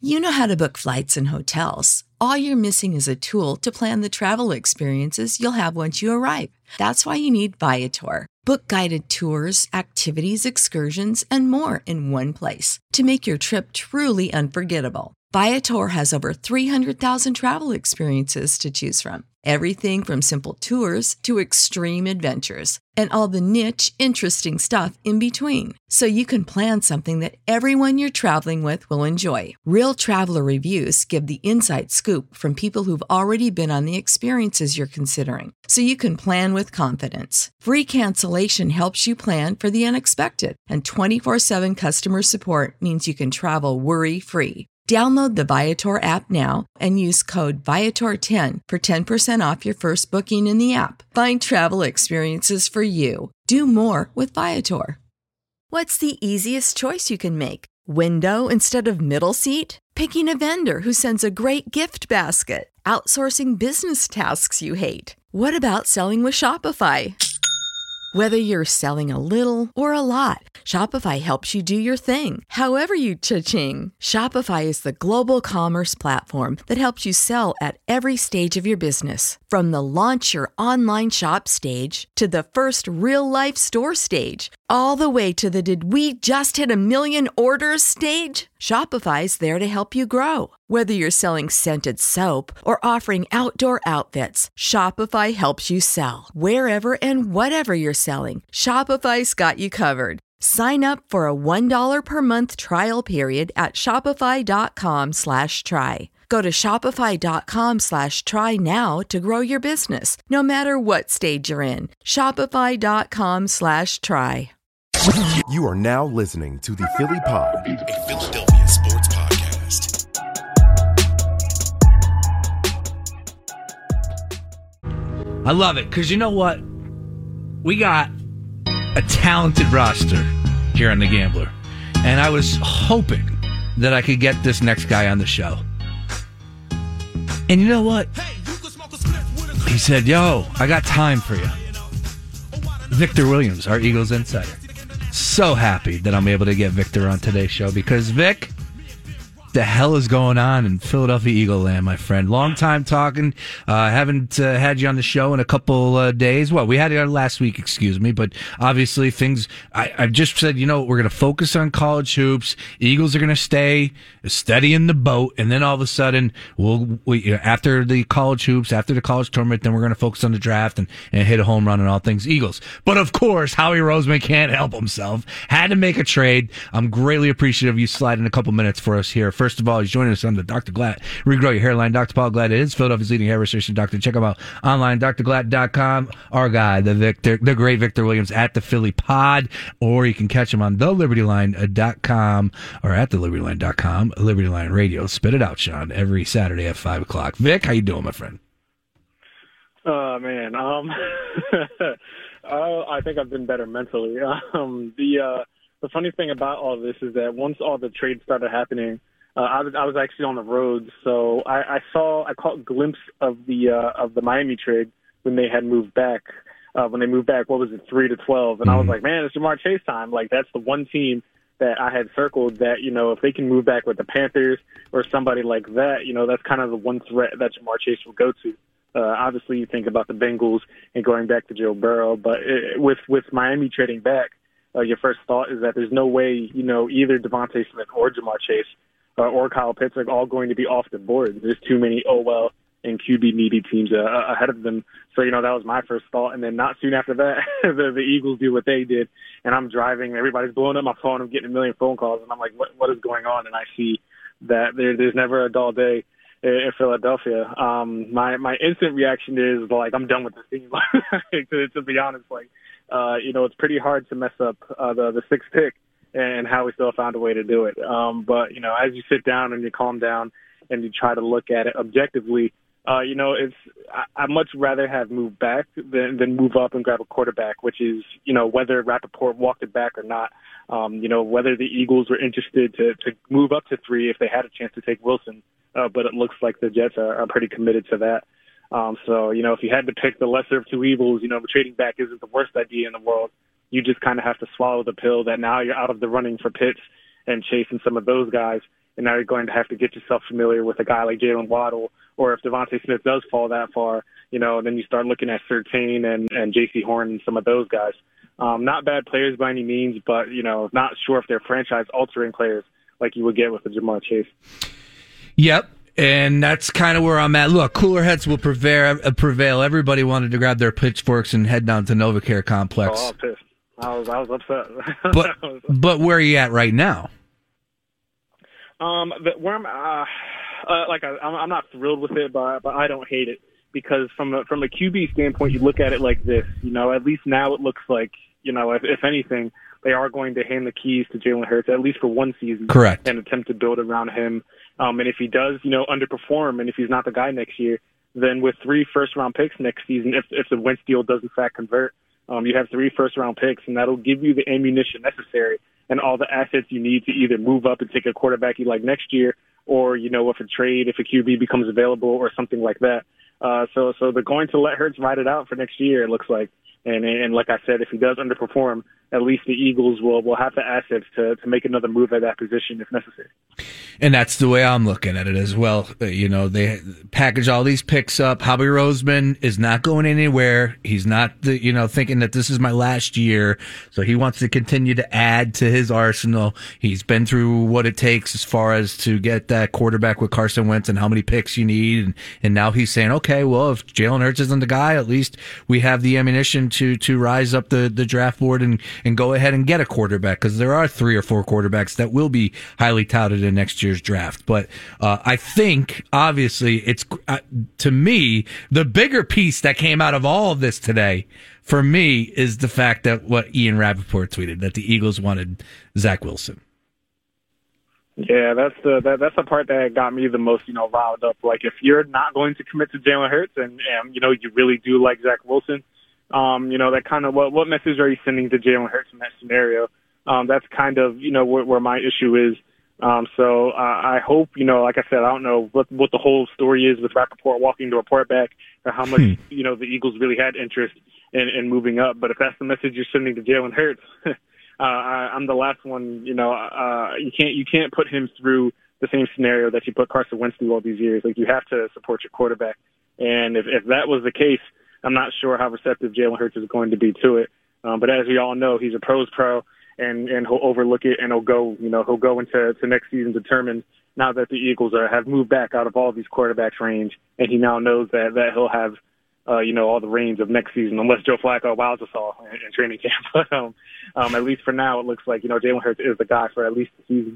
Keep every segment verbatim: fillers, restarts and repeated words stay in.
You know how to book flights and hotels. All you're missing is a tool to plan the travel experiences you'll have once you arrive. That's why you need Viator. Book guided tours, activities, excursions, and more in one place to make your trip truly unforgettable. Viator has over three hundred thousand travel experiences to choose from. Everything from simple tours to extreme adventures and all the niche, interesting stuff in between. So you can plan something that everyone you're traveling with will enjoy. Real traveler reviews give the inside scoop from people who've already been on the experiences you're considering. So you can plan with confidence. Free cancellation helps you plan for the unexpected. And twenty-four seven customer support means you can travel worry-free. Download the Viator app now and use code Viator ten for ten percent off your first booking in the app. Find travel experiences for you. Do more with Viator. What's the easiest choice you can make? Window instead of middle seat? Picking a vendor who sends a great gift basket? Outsourcing business tasks you hate? What about selling with Shopify? Whether you're selling a little or a lot, Shopify helps you do your thing, however you cha-ching. Shopify is the global commerce platform that helps you sell at every stage of your business. From the launch your online shop stage to the first real-life store stage, all the way to the did we just hit a million orders stage? Shopify's there to help you grow. Whether you're selling scented soap or offering outdoor outfits, Shopify helps you sell. Wherever and whatever you're selling, Shopify's got you covered. Sign up for a one dollar per month trial period at shopify.com slash try. Go to shopify.com slash try now to grow your business, no matter what stage you're in. Shopify.com slash try. You are now listening to the Philly Pod, a Philadelphia sports podcast. I love it, because you know what? We got a talented roster here on The Gambler, and I was hoping that I could get this next guy on the show. And you know what? He said, yo, I got time for you. Victor Williams, our Eagles insider. So happy that I'm able to get Victor on today's show, because Vic, the hell is going on in Philadelphia Eagle land, my friend? Long time talking. I uh, haven't uh, had you on the show in a couple uh, days. Well, we had it last week, excuse me, but obviously things, I, I've just said, you know, we're going to focus on college hoops. Eagles are going to stay steady in the boat, and then all of a sudden, we'll, we, you know, after the college hoops, after the college tournament, then we're going to focus on the draft and, and hit a home run on all things Eagles. But of course, Howie Roseman can't help himself. Had to make a trade. I'm greatly appreciative of you sliding a couple minutes for us here. First of all, he's joining us on the Doctor Glatt Regrow Your Hairline. Doctor Paul Glatt is Philadelphia's leading hair restoration doctor. Check him out online, D R glatt dot com. Our guy, the Victor, the great Victor Williams at the Philly Pod, or you can catch him on the liberty line dot com or at the liberty line dot com. Liberty Line Radio. Spit it out, Sean, every Saturday at five o'clock. Vic, how you doing, my friend? Oh, uh, man. Um, uh, I think I've been better mentally. Um, the uh, the funny thing about all this is that once all the trades started happening, Uh, I was I was actually on the road, so I, I saw I caught a glimpse of the uh, of the Miami trade when they had moved back. Uh, when they moved back, what was it, three to twelve? And mm-hmm. I was like, man, it's Ja'Marr Chase time. Like, that's the one team that I had circled that, you know, if they can move back with the Panthers or somebody like that, you know, that's kind of the one threat that Ja'Marr Chase will go to. Uh, obviously, you think about the Bengals and going back to Joe Burrow, but it, with with Miami trading back, uh, your first thought is that there's no way, you know, either Devontae Smith or Ja'Marr Chase Uh, or Kyle Pitts are all going to be off the board. There's too many O L and Q B needy teams uh, ahead of them. So, you know, that was my first thought. And then not soon after that, the, the Eagles do what they did. And I'm driving. Everybody's blowing up my phone. I'm getting a million phone calls. And I'm like, what, what is going on? And I see that there, there's never a dull day in Philadelphia. Um, my, my instant reaction is, like, I'm done with this team. to, to be honest, like, uh, you know, it's pretty hard to mess up uh, the, the sixth pick. And how we still found a way to do it. Um, but, you know, as you sit down and you calm down and you try to look at it objectively, uh, you know, it's I, I'd much rather have moved back than, than move up and grab a quarterback, which is, you know, whether Rappaport walked it back or not, um, you know, whether the Eagles were interested to, to move up to three if they had a chance to take Wilson. Uh, but it looks like the Jets are, are pretty committed to that. Um, so, you know, if you had to pick the lesser of two evils, you know, trading back isn't the worst idea in the world. You just kind of have to swallow the pill that now you're out of the running for Pitts and chasing some of those guys. and now you're going to have to get yourself familiar with a guy like Jalen Waddle, or if Devontae Smith does fall that far, you know, then you start looking at Surtain and, and J C Horn and some of those guys. Um, not bad players by any means, but, you know, not sure if they're franchise-altering players like you would get with a Jamar Chase. Yep. And that's kind of where I'm at. Look, cooler heads will prevail. prevail. Everybody wanted to grab their pitchforks and head down to NovaCare Complex. Oh, I was pissed. I was, I was upset. But, but where are you at right now? Um, the, where I'm, uh, uh, like I, I'm, I'm not thrilled with it, but but I don't hate it, because from a, from a Q B standpoint, you look at it like this. You know, at least now it looks like, you know, if, if anything, they are going to hand the keys to Jalen Hurts at least for one season. Correct. And attempt to build around him. Um, and if he does, you know, underperform, and if he's not the guy next year, then with three first-round picks next season, if if the Wentz deal does in fact convert, um, you have three first-round picks, and that'll give you the ammunition necessary and all the assets you need to either move up and take a quarterback you like next year, or, you know, if a trade, if a Q B becomes available or something like that. Uh, so so they're going to let Hurts ride it out for next year, it looks like. And and like I said, if he does underperform, at least the Eagles will, will have the assets to, to make another move at that position if necessary. And that's the way I'm looking at it as well. You know, they package all these picks up. Howie Roseman is not going anywhere. He's not, the, you know, thinking that this is my last year. So he wants to continue to add to his arsenal. He's been through what it takes as far as to get that quarterback with Carson Wentz and how many picks you need. And, and now he's saying, okay, well, if Jalen Hurts isn't the guy, at least we have the ammunition to, to rise up the, the draft board and, and go ahead and get a quarterback, because there are three or four quarterbacks that will be highly touted in next year's draft. But uh, I think, obviously, it's uh, to me, the bigger piece that came out of all of this today, for me, is the fact that what Ian Rappaport tweeted, that the Eagles wanted Zach Wilson. Yeah, that's the that, that's the part that got me the most, you know, riled up. Like, if you're not going to commit to Jalen Hurts and, and you know, you really do like Zach Wilson, Um, you know, that kind of, what, what message are you sending to Jalen Hurts in that scenario? Um, that's kind of, you know, where, where my issue is. Um, so uh, I hope, you know, like I said, I don't know what what the whole story is with Rappaport walking to report back, or how much, hmm. you know, the Eagles really had interest in, in moving up. But if that's the message you're sending to Jalen Hurts, uh, I, I'm the last one, you know, uh, you can't, you can't put him through the same scenario that you put Carson Wentz through all these years. Like, you have to support your quarterback. And if, if that was the case, I'm not sure how receptive Jalen Hurts is going to be to it. Um, but as we all know, he's a pro's pro, and, and he'll overlook it, and he'll go, you know, he'll go into to next season determined, now that the Eagles are, have moved back out of all these quarterbacks range, and he now knows that, that he'll have, uh, you know, all the reins of next season, unless Joe Flacco wows us all in, in training camp. But um, um, at least for now, it looks like, you know, Jalen Hurts is the guy for at least the season.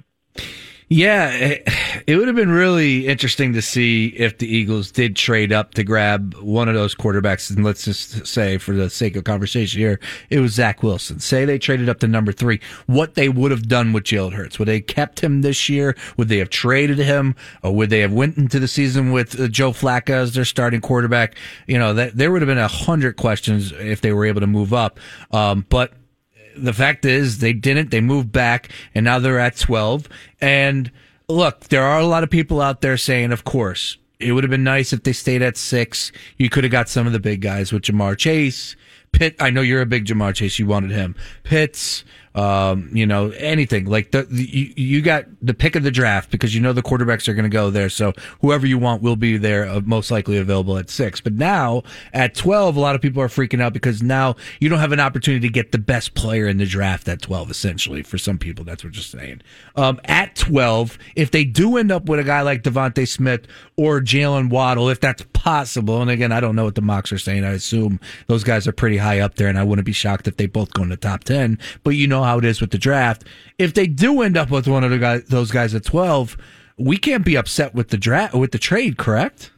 Yeah, it, it would have been really interesting to see if the Eagles did trade up to grab one of those quarterbacks. And let's just say, for the sake of conversation here, it was Zach Wilson. Say they traded up to number three. What they would have done with Jalen Hurts? Would they have kept him this year? Would they have traded him? Or would they have went into the season with uh, Joe Flacco as their starting quarterback? You know, that there would have been a hundred questions if they were able to move up. Um, but the fact is, they didn't. They moved back, and now they're at twelve. And look, there are a lot of people out there saying, of course, it would have been nice if they stayed at six. You could have got some of the big guys with Jamar Chase, Pitt. I know you're a big Jamar Chase. You wanted him. Pitts. Um, you know, anything like the, the you, you got the pick of the draft, because you know the quarterbacks are going to go there. So whoever you want will be there, uh, most likely available at six. But now at twelve, a lot of people are freaking out because now you don't have an opportunity to get the best player in the draft at twelve, essentially. For some people, that's what you're saying. Um, at twelve, if they do end up with a guy like Devontae Smith or Jalen Waddle, if that's possible, and again, I don't know what the mocks are saying. I assume those guys are pretty high up there, and I wouldn't be shocked if they both go in the top ten. But you know how it is with the draft. If they do end up with one of the guys, those guys at twelve, we can't be upset with the draft, with the trade, correct?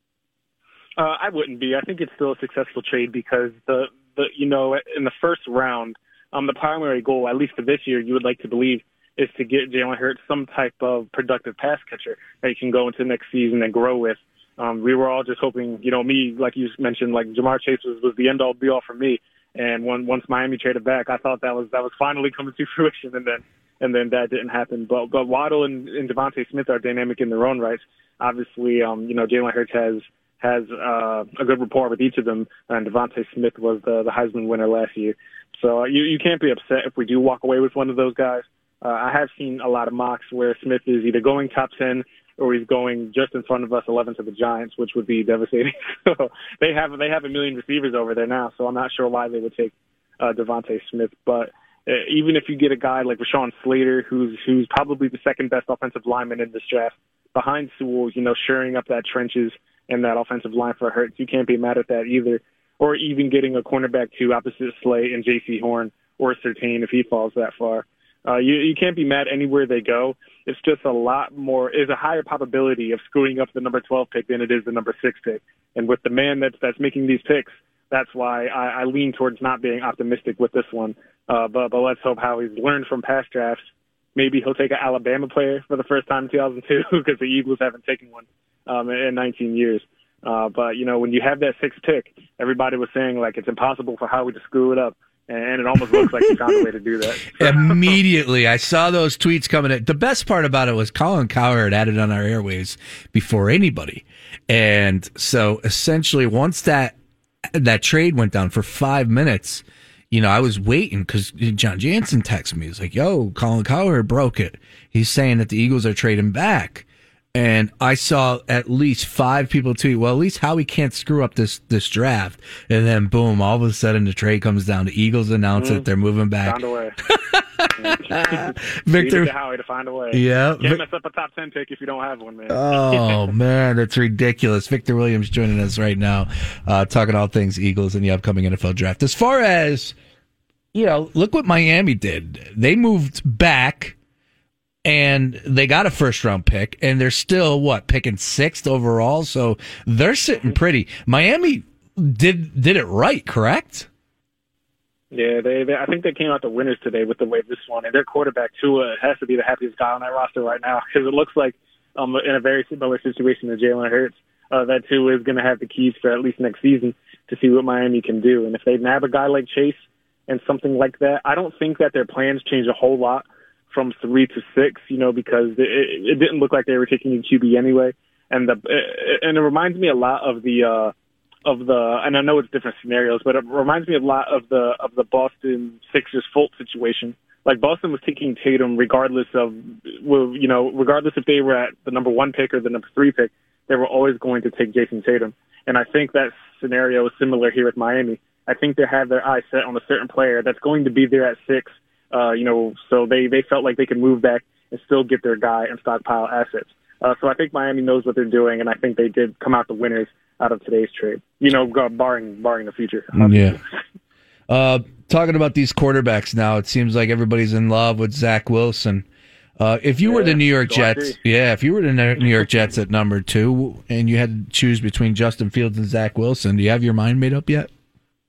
Uh, I wouldn't be. I think it's still a successful trade because the, the you know, in the first round, um, the primary goal, at least for this year, you would like to believe, is to get Jalen Hurts some type of productive pass catcher that he can go into next season and grow with. Um, we were all just hoping, you know, me, like you mentioned, like Jamar Chase was, was the end-all, be-all for me. And when, once Miami traded back, I thought that was that was finally coming to fruition, and then and then that didn't happen. But but Waddle and, and Devontae Smith are dynamic in their own rights. Obviously, um, you know, Jalen Hurts has has uh, a good rapport with each of them, and Devontae Smith was the, the Heisman winner last year. So uh, you you can't be upset if we do walk away with one of those guys. Uh, I have seen a lot of mocks where Smith is either going top ten or he's going just in front of us, eleven to the Giants, which would be devastating. So they have they have a million receivers over there now, so I'm not sure why they would take uh, Devontae Smith. But uh, even if you get a guy like Rashawn Slater, who's who's probably the second best offensive lineman in this draft, behind Sewell, you know, shoring up that trenches and that offensive line for Hurts, you can't be mad at that either. Or even getting a cornerback two opposite Slay and J C Horn or Surtain if he falls that far. Uh, you, you can't be mad anywhere they go. It's just a lot more, is a higher probability of screwing up the number twelve pick than it is the number six pick. And with the man that's, that's making these picks, that's why I, I lean towards not being optimistic with this one. Uh, but, but let's hope how he's learned from past drafts. Maybe he'll take an Alabama player for the first time in two thousand two because the Eagles haven't taken one um, in nineteen years. Uh, but, you know, when you have that sixth pick, everybody was saying, like, it's impossible for Howie to screw it up. And it almost looks like he found a way to do that. Immediately, I saw those tweets coming in. The best part about it was Colin Cowherd had it on our airwaves before anybody. And so essentially, once that that trade went down for five minutes, you know, I was waiting because John Jansen texted me. He's like, yo, Colin Cowherd broke it. He's saying that the Eagles are trading back. And I saw at least five people tweet, well, at least Howie can't screw up this this draft. And then, boom, all of a sudden the trade comes down. The Eagles announce mm-hmm. it. They're moving back. Found a way. Victor to Howie to find a way. Yeah. Can't mess up a top ten pick if you don't have one, man. Oh, man, that's ridiculous. Victor Williams joining us right now, uh, talking all things Eagles in the upcoming N F L draft. As far as, you know, look what Miami did. They moved back. And they got a first-round pick, and they're still, what, picking sixth overall? So they're sitting pretty. Miami did did it right, correct? Yeah, they, they. I think they came out the winners today with the way this one. And their quarterback, Tua, has to be the happiest guy on that roster right now because it looks like um, in a very similar situation to Jalen Hurts, uh, that Tua is going to have the keys for at least next season to see what Miami can do. And if they nab a guy like Chase and something like that, I don't think that their plans change a whole lot from three to six, you know, because it, it didn't look like they were taking a Q B anyway. And the and it reminds me a lot of the uh, of the and I know it's different scenarios, but it reminds me a lot of the of the Boston Sixers Fultz situation. Like Boston was taking Tatum regardless of, well, you know, regardless if they were at the number one pick or the number three pick, they were always going to take Jason Tatum. And I think that scenario is similar here with Miami. I think they had their eyes set on a certain player that's going to be there at six. Uh, you know, so they, they felt like they could move back and still get their guy and stockpile assets. Uh, so I think Miami knows what they're doing, and I think they did come out the winners out of today's trade, you know, barring barring the future. Yeah. Uh, talking about these quarterbacks now, it seems like everybody's in love with Zach Wilson. Uh, if you yeah, were the New York so Jets, yeah, if you were the New York Jets at number two and you had to choose between Justin Fields and Zach Wilson, do you have your mind made up yet?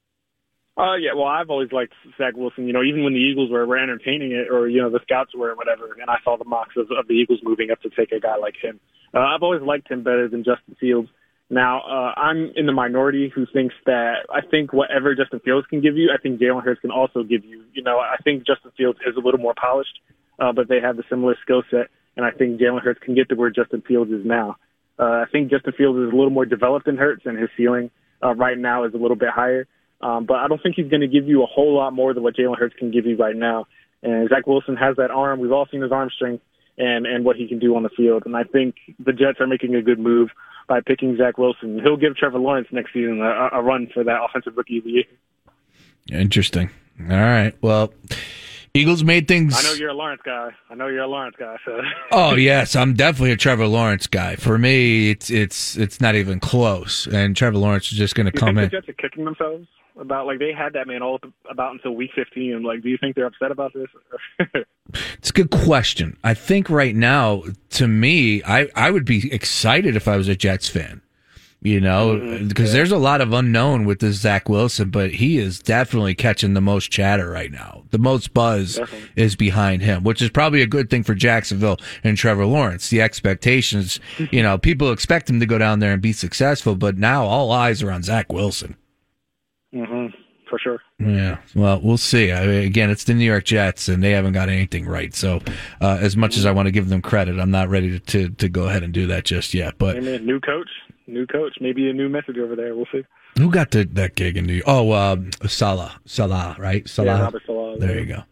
Uh, yeah, well, I've always liked Zach Wilson. You know, even when the Eagles were, were entertaining it, or, you know, the scouts were, or whatever, and I saw the mocks of, of the Eagles moving up to take a guy like him. Uh, I've always liked him better than Justin Fields. Now, uh, I'm in the minority who thinks that I think whatever Justin Fields can give you, I think Jalen Hurts can also give you. You know, I think Justin Fields is a little more polished, uh, but they have a similar skill set, and I think Jalen Hurts can get to where Justin Fields is now. Uh, I think Justin Fields is a little more developed than Hurts, and his ceiling uh, right now is a little bit higher. Um, but I don't think he's going to give you a whole lot more than what Jalen Hurts can give you right now. And Zach Wilson has that arm. We've all seen his arm strength and, and what he can do on the field. And I think the Jets are making a good move by picking Zach Wilson. He'll give Trevor Lawrence next season a, a run for that Offensive Rookie of the Year. Interesting. All right. Well, Eagles made things. I know you're a Lawrence guy. I know you're a Lawrence guy. So. Oh yes, I'm definitely a Trevor Lawrence guy. For me, it's it's it's not even close. And Trevor Lawrence is just going to come think in. The Jets are kicking themselves about, like, they had that man all about until week fifteen. Like, do you think they're upset about this? It's a good question. I think right now, to me, I I would be excited if I was a Jets fan. You know, mm-hmm. because yeah. there's a lot of unknown with this Zach Wilson, but he is definitely catching the most chatter right now. The most buzz definitely. is behind him, which is probably a good thing for Jacksonville and Trevor Lawrence. The expectations, you know, people expect him to go down there and be successful, but now all eyes are on Zach Wilson. Mm-hmm. For sure. Yeah. Well, we'll see. I mean, again, it's the New York Jets, and they haven't got anything right. So, uh, as much as I want to give them credit, I'm not ready to, to, to go ahead and do that just yet. But Amen. New coach. New coach, maybe a new message over there. We'll see. Who got the, that gig in New York? Oh, uh, Salah. Salah, right? Salah. Yeah, Robert Salah. There you go.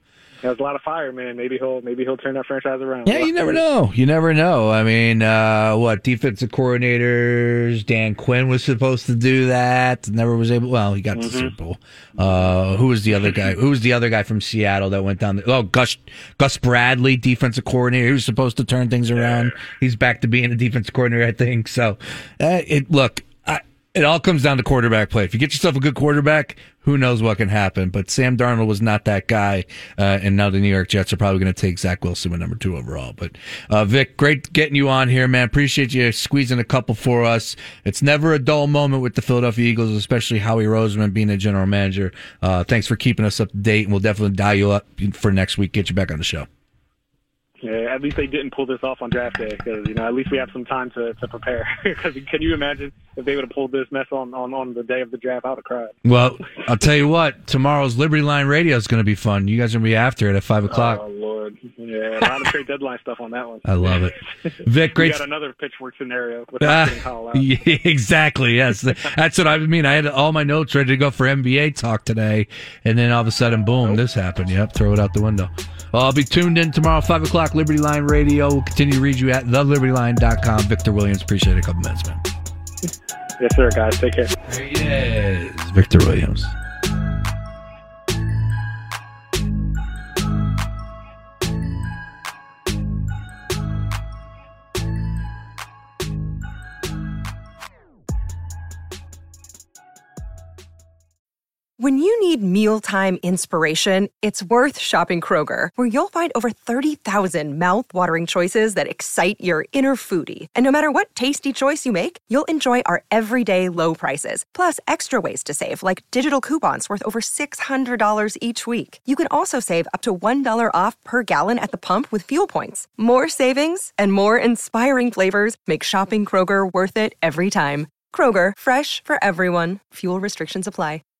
There's a lot of fire, man. Maybe he'll maybe he'll turn that franchise around. Yeah, you never know. You never know. I mean, uh, what defensive coordinators? Dan Quinn was supposed to do that. Never was able. Well, he got mm-hmm. to the Super Bowl. Uh, who was the other guy? Who was the other guy from Seattle that went down there? Oh, Gus Gus Bradley, defensive coordinator. He was supposed to turn things around. Yeah. He's back to being a defensive coordinator, I think. So, uh, it look. I, It all comes down to quarterback play. If you get yourself a good quarterback, who knows what can happen. But Sam Darnold was not that guy, uh, and now the New York Jets are probably going to take Zach Wilson with number two overall. But uh, Vic, great getting you on here, man. Appreciate you squeezing a couple for us. It's never a dull moment with the Philadelphia Eagles, especially Howie Roseman being a general manager. Uh, thanks for keeping us up to date, and we'll definitely dial you up for next week, get you back on the show. Yeah, at least they didn't pull this off on draft day because, you know, at least we have some time to, to prepare. Because can you imagine if they would have pulled this mess on, on, on the day of the draft? I would have cried. Well, I'll tell you what, tomorrow's Liberty Line Radio is going to be fun. You guys are going to be after it at five o'clock. Oh, Lord. Yeah, a lot of trade deadline stuff on that one. I love it. Vic, great. We got another pitchfork scenario with uh, Kyle out. Yeah, exactly, yes. That's what I mean. I had all my notes ready to go for N B A talk today, and then all of a sudden, boom, nope. This happened. Yep, throw it out the window. Well, I'll be tuned in tomorrow, five o'clock, Liberty Line Radio. We'll continue to read you at the liberty line dot com. Victor Williams, appreciate it. A couple minutes, man. Yes, sir, guys. Take care. There he is, Victor Williams. When you need mealtime inspiration, it's worth shopping Kroger, where you'll find over thirty thousand mouth-watering choices that excite your inner foodie. And no matter what tasty choice you make, you'll enjoy our everyday low prices, plus extra ways to save, like digital coupons worth over six hundred dollars each week. You can also save up to one dollar off per gallon at the pump with fuel points. More savings and more inspiring flavors make shopping Kroger worth it every time. Kroger, fresh for everyone. Fuel restrictions apply.